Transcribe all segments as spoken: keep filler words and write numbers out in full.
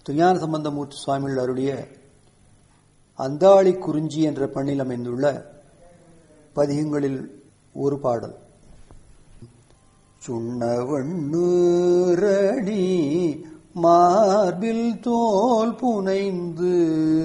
திருஞான சம்பந்தமூர்த்தி சுவாமிகள் அருளிய அந்தாளி குறிஞ்சி என்ற பண்ணில் அமைந்துள்ள பதிகங்களில் ஒரு பாடல். சுண்ணவண்ணூரணி மார்பில் தோல் புனைந்து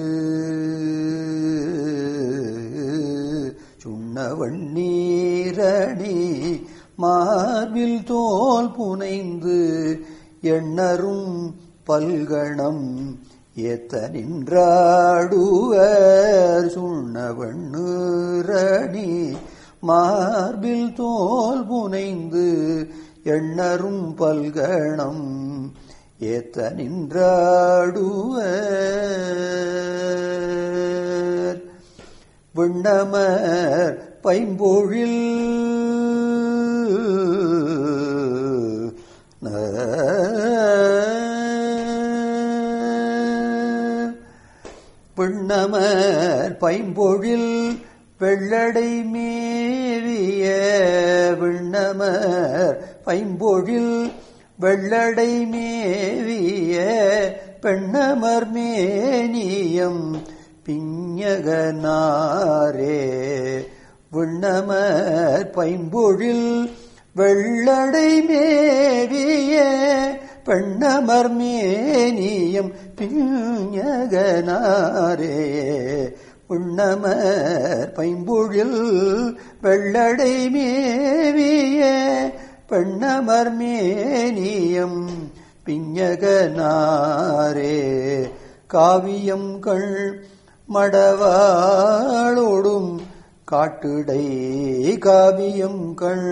சுண்ணவண்ணீரணி மார்பில் தோல் புனைந்து எண்ணரும் பல்கணம் ஏத்த நின்றாடுவர். சுண்ணவண்ணூரணி மார்பில் தோல் புனைந்து எண்ணரும் பல்கணம் ஏத்த நின்றாடுவர். விண்ணமர் பைம்பொழில் விண்ணமர் பைம்பொழில் வெள்ளடை மேவிய விண்ணமர் பைம்பொழில் வெள்ளடை மேவிய பெண்ணமர் மேனியம் பிஞகனாரே. விண்ணமர் பைம்பொழில் வெள்ளடை மேவிய பெண்ணமர் மேனியம் பிஞகனாரே. விண்ணமர் பைம்பொழில் வெள்ளடை மேவிய பெண்ணமர் மேனியம் பிஞகனாரே. காவியம் கண் மடவாளோடும் காட்டுடை காவியம் கண்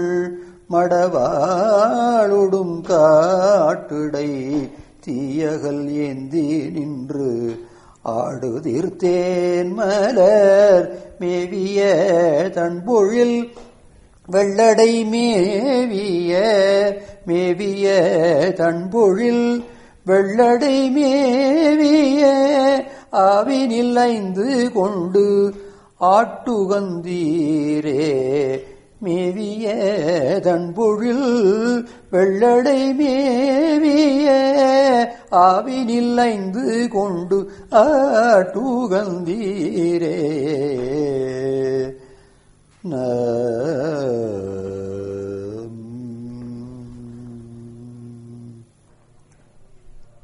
மடவாளோடும் காட்டுடை தீயகல் ஏந்தி நின்று ஆடுதிர்த்தேன் மலர் மேவிய தன்பொழில் வெள்ளடை மேவிய மேவிய தன்பொழில் வெள்ளடை மேவிய ஆவினில் ஐந்து கொண்டு ஆட்டுகந்தீரே. மேவிய தன்பொழில் வெள்ளடை மேவிய ஆவினில் ஐந்து கொண்டு ஆட்டுகந்தீரே. ந